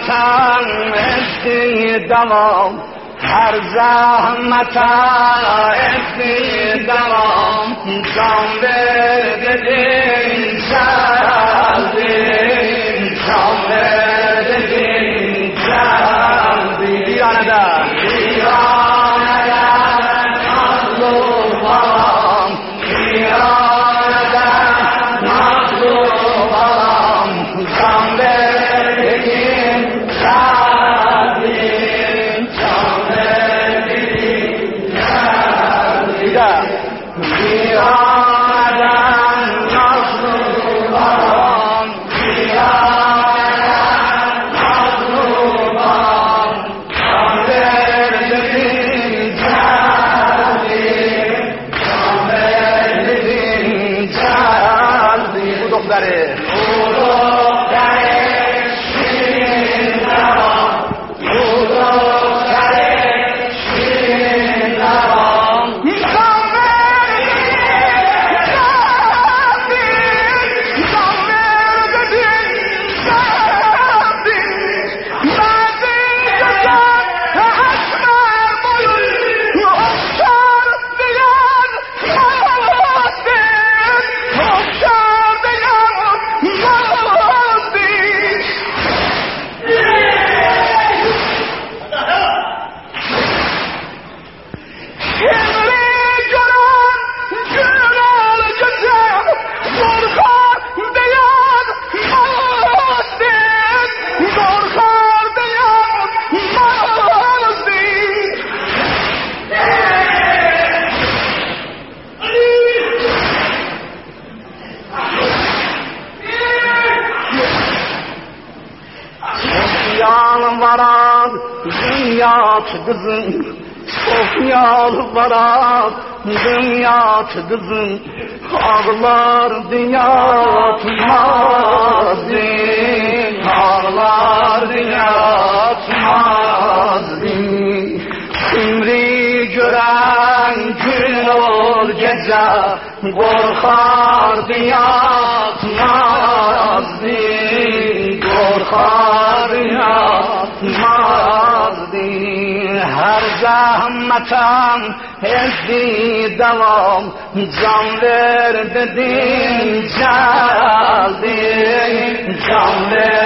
زحمتم افتی دوام هر زحمتم افتی دوام جان بدین جلدی جان بدین جلدی ایران در ایران در مظلومم ایران در مظلومم جان بدین جلدی جان بدین جلدی ایران در مظلومم ایران در مظلومم جان بدین جلدی جان بدین جلدی او دختره شیرین نوام او دختره شیرین نوام جان بدین جلدی جان بدین جلدی بعدین جزد حشمر بلون افتر بیان مادین افتر بیان مادین Kimli gören günler gece korkar diyen mazdin korkar diyen mazdin Sofyan varan dünya kızın Sofyan varan dünya kızın Ağlar dünya tutmazdin Ağlar dünya tutmazdin Simri gören gün ol gece Korkar dünya tutmazdin Korkar dünya tutmazdin Her zahmetem ezdi devam Can ver dedin geldi Can ver